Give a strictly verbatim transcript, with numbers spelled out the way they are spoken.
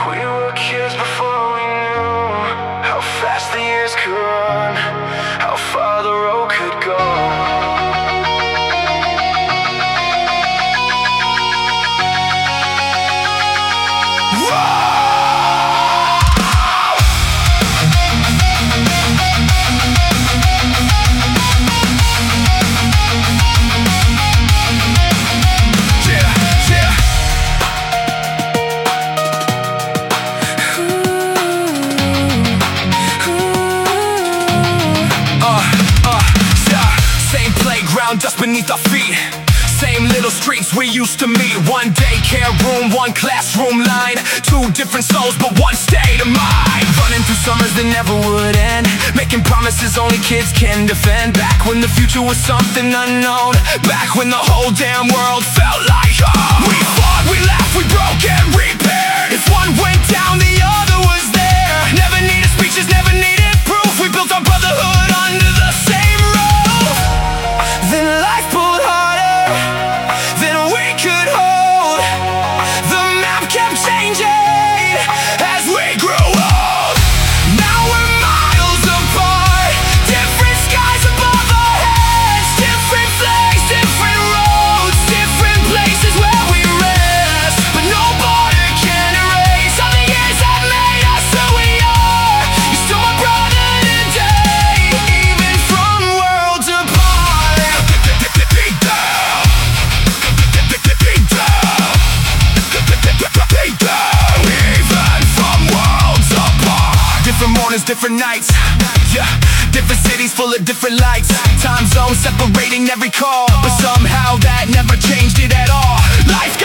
We were kids before we knew how fast the years could run, how far the road could go. Dust beneath our feet, same little streets we used to meet. One daycare room, one classroom line, two different souls but one state of mind. Running through summers that never would end, making promises only kids can defend. Back when the future was something unknown, back when the whole damn world felt like home. We fought, we laughed, we broke and repaired. If one went down, the other was there. Never needed speeches, never needed proof. We built our brotherhood under the same roof. Then life pulled harder than we could hold. The map kept changing as we grew old. Now we're miles apart, different skies above our heads, different flags, different roads, different places where we rest. But no border can erase all the years that made us who we are. You're still my brother today, even from worlds apart. Different mornings, different nights, yeah. Different cities full of different lights. Time zones separating every call, but somehow that never changed it at all. Life